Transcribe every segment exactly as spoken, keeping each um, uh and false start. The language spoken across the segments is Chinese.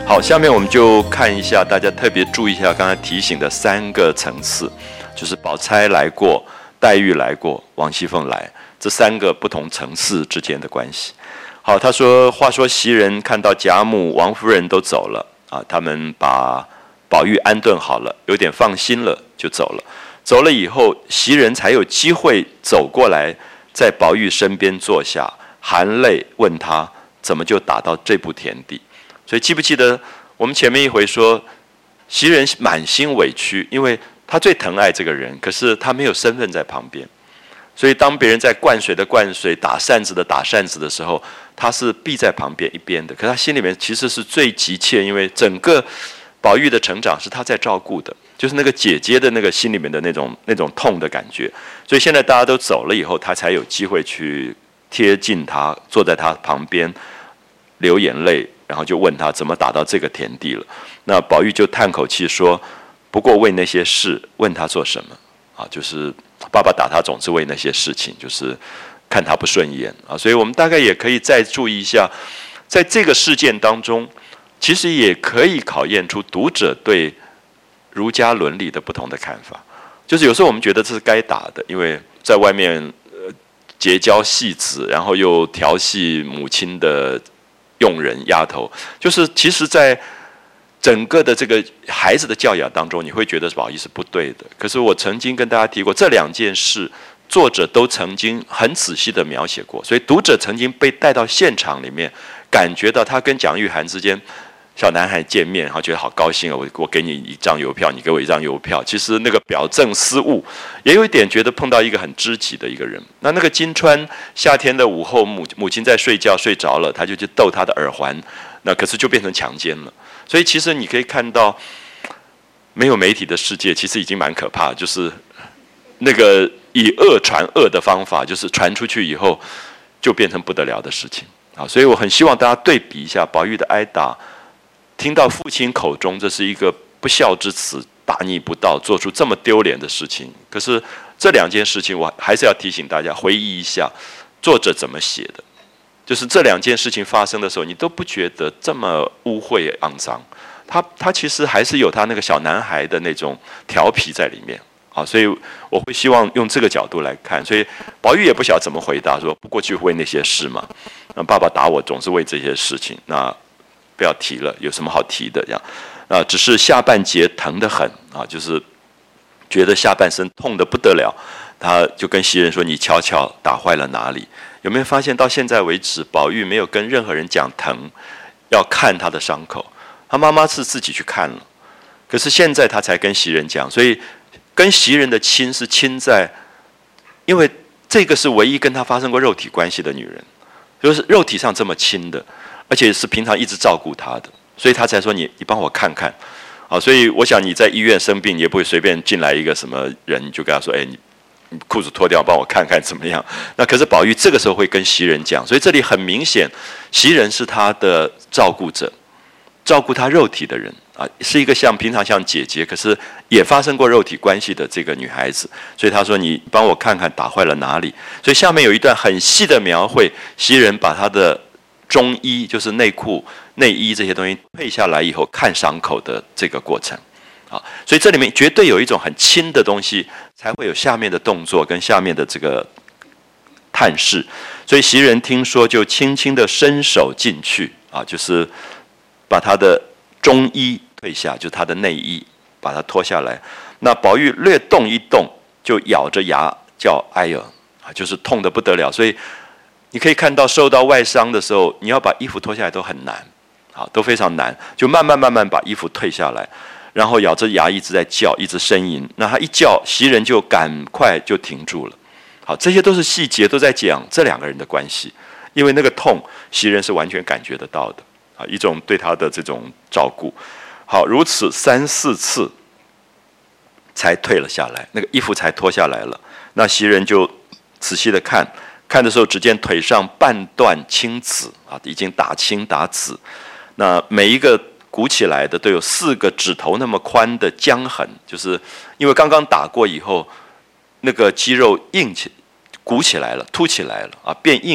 好，下面我们就看一下，大家特别注意一下刚才提醒的三个层次，就是宝钗来过、黛玉来过、王熙凤来，这三个不同层次之间的关系。好，他说，话说袭人看到贾母、王夫人都走了啊，他们把宝玉安顿好了，有点放心了，就走了。走了以后，袭人才有机会走过来，在宝玉身边坐下，含泪问他怎么就打到这步田地。所以记不记得我们前面一回说，袭人满心委屈，因为他最疼爱这个人，可是他没有身份在旁边，所以当别人在灌水的灌水、打扇子的打扇子的时候，他是避在旁边一边的。可是他心里面其实是最急切，因为整个宝玉的成长是他在照顾的，就是那个姐姐的那个心里面的那种那种痛的感觉。所以现在大家都走了以后，他才有机会去贴近他，坐在他旁边流眼泪。然后就问他怎么打到这个田地了。那宝玉就叹口气说：“不过为那些事，问他做什么？啊，就是爸爸打他总是为那些事情，就是看他不顺眼啊。所以我们大概也可以再注意一下，在这个事件当中，其实也可以考验出读者对儒家伦理的不同的看法。就是有时候我们觉得这是该打的，因为在外面呃结交戏子，然后又调戏母亲的佣人丫头，就是其实在整个的这个孩子的教养当中，你会觉得宝玉是不对的。可是我曾经跟大家提过，这两件事作者都曾经很仔细的描写过，所以读者曾经被带到现场里面，感觉到他跟蒋玉菡之间小男孩见面，然后觉得好高兴哦，我我给你一张邮票，你给我一张邮票。其实那个表证失误，也有一点觉得碰到一个很知己的一个人。那那个金钏夏天的午后，母母亲在睡觉睡着了，他就去逗她的耳环，那可是就变成强奸了。所以其实你可以看到，没有媒体的世界其实已经蛮可怕，就是那个以恶传恶的方法，就是传出去以后就变成不得了的事情啊。所以我很希望大家对比一下宝玉的挨打。听到父亲口中这是一个不孝之词，大逆不道，做出这么丢脸的事情。可是这两件事情，我还是要提醒大家回忆一下，作者怎么写的。就是这两件事情发生的时候，你都不觉得这么污秽肮脏。他他其实还是有他那个小男孩的那种调皮在里面啊，所以我会希望用这个角度来看。所以宝玉也不晓得怎么回答，说不过去为那些事嘛。那爸爸打我总是为这些事情，那不要提了，有什么好提的？这样，啊，只是下半截疼得很啊，就是觉得下半身痛得不得了。他就跟袭人说：“你瞧瞧，打坏了哪里？”有没有发现到现在为止，宝玉没有跟任何人讲疼，要看他的伤口。他妈妈是自己去看了，可是现在他才跟袭人讲，所以跟袭人的亲是亲在，因为这个是唯一跟他发生过肉体关系的女人，就是肉体上这么亲的。而且是平常一直照顾他的，所以他才说你你帮我看看，好，所以我想你在医院生病，你也不会随便进来一个什么人就跟他说，哎，你你裤子脱掉，帮我看看怎么样？那可是宝玉这个时候会跟袭人讲，所以这里很明显，袭人是他的照顾者，照顾他肉体的人啊，是一个像平常像姐姐，可是也发生过肉体关系的这个女孩子，所以他说你帮我看看打坏了哪里？所以下面有一段很细的描绘，袭人把他的中衣就是内裤、内衣这些东西退下来以后，看伤口的这个过程，啊，所以这里面绝对有一种很轻的东西，才会有下面的动作跟下面的这个探视。所以袭人听说，就轻轻的伸手进去，啊，就是把他的中衣退下，就是他的内衣，把它脱下来。那宝玉略动一动，就咬着牙叫哎呦，啊，就是痛得不得了。所以你可以看到，受到外伤的时候，你要把衣服脱下来都很难，啊，都非常难。就慢慢慢慢把衣服退下来，然后咬着牙一直在叫，一直呻吟。那他一叫，袭人就赶快就停住了。好，这些都是细节，都在讲这两个人的关系。因为那个痛，袭人是完全感觉得到的，啊，一种对他的这种照顾。好，如此三四次才退了下来，那个衣服才脱下来了。那袭人就仔细的看。看的时候，只见腿上半段青紫啊，已经打青打紫。那每一个鼓起来的都有四个指头那么宽的浆痕，就是因为刚刚打过以后，那个肌肉硬起、鼓起来了、凸起来了啊，变硬了，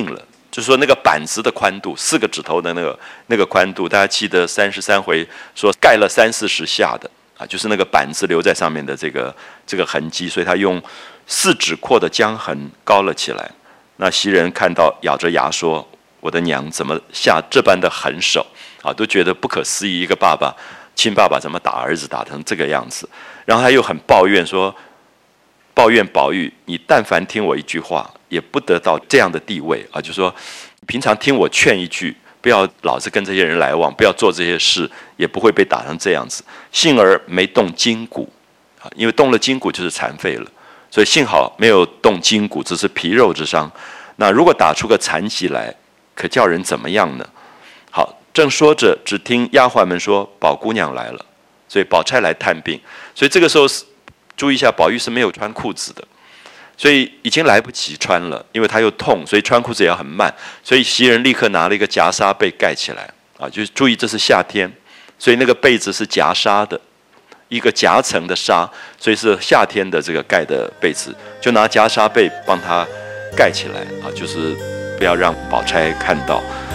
就是说那个板子的宽度，四个指头的那个那个宽度，大家记得三十三回说盖了三四十下的啊，就是那个板子留在上面的这个这个痕迹，所以他用四指阔的江痕高了起来。那袭人看到，咬着牙说：“我的娘怎么下这般的狠手啊？”都觉得不可思议，一个爸爸亲爸爸怎么打儿子打成这个样子？然后他又很抱怨说：“抱怨宝玉，你但凡听我一句话，也不得到这样的地位啊！就说平常听我劝一句，不要老是跟这些人来往，不要做这些事，也不会被打成这样子。幸而没动筋骨啊，因为动了筋骨就是残废了，所以幸好没有动筋骨，只是皮肉之伤。那如果打出个残疾来，可叫人怎么样呢？”好，正说着，只听丫鬟们说宝姑娘来了，所以宝钗来探病。所以这个时候注意一下，宝玉是没有穿裤子的，所以已经来不及穿了，因为他又痛，所以穿裤子也要很慢。所以袭人立刻拿了一个夹纱被盖起来啊，就是注意这是夏天，所以那个被子是夹纱的，一个夹层的纱，所以是夏天的这个盖的被子，就拿夹纱被帮他盖起来啊，就是不要让宝钗看到。